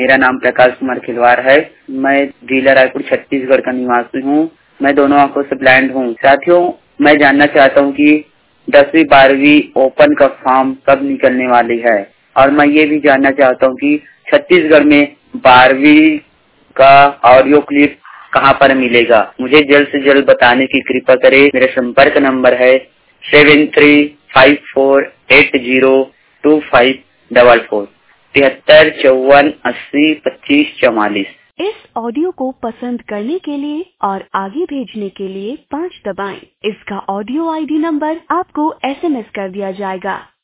मेरा नाम प्रकाश कुमार खिलवाड़ है। मैं जिला रायपुर छत्तीसगढ़ का निवासी हूँ। मैं दोनों आंखों से ब्लाइंड हूँ। साथियों, मैं जानना चाहता हूँ कि 10वीं 12वीं ओपन का फॉर्म कब निकलने वाली है, और मैं ये भी जानना चाहता हूँ कि छत्तीसगढ़ में 12वीं का ऑडियो क्लिप कहाँ पर मिलेगा। मुझे जल्द से जल्द बताने की कृपा करें। मेरा संपर्क नंबर है 7354802544 7354802544। इस ऑडियो को पसंद करने के लिए और आगे भेजने के लिए 5 दबाएं। इसका ऑडियो आईडी नंबर आपको SMS कर दिया जाएगा।